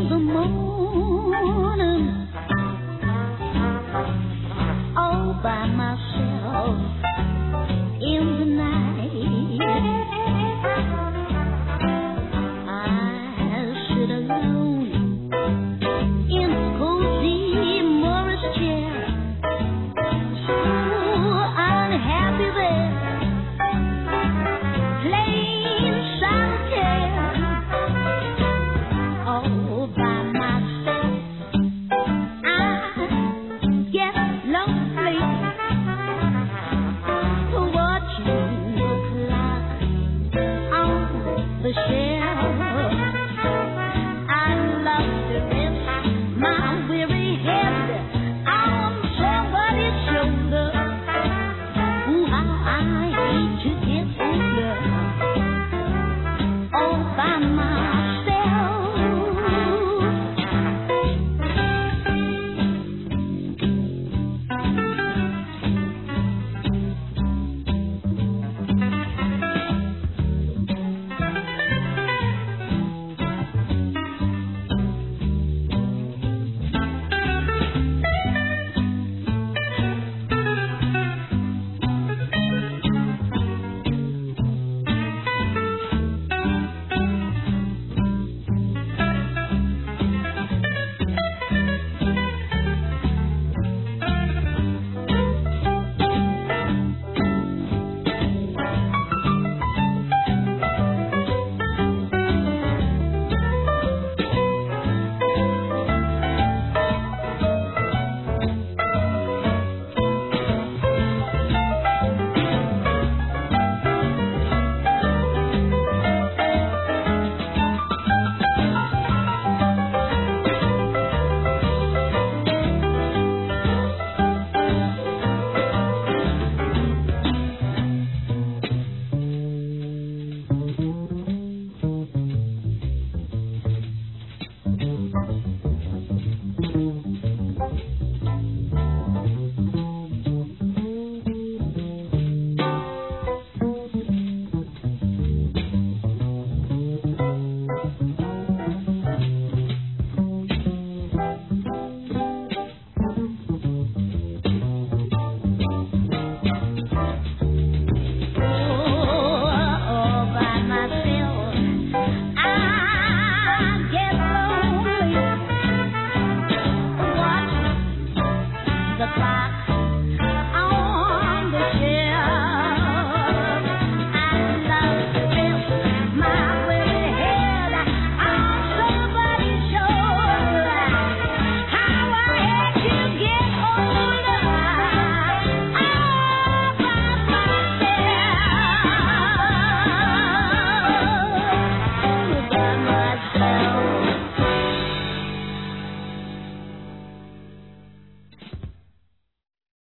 the morning all by myself in the night. I sit alone in a cozy Morris chair, so unhappy there, playing solitaire all by myself. I get lonely watching the clock on the shelf. I love to rest my weary head on somebody's shoulder. Ooh, I hate to get older all by myself.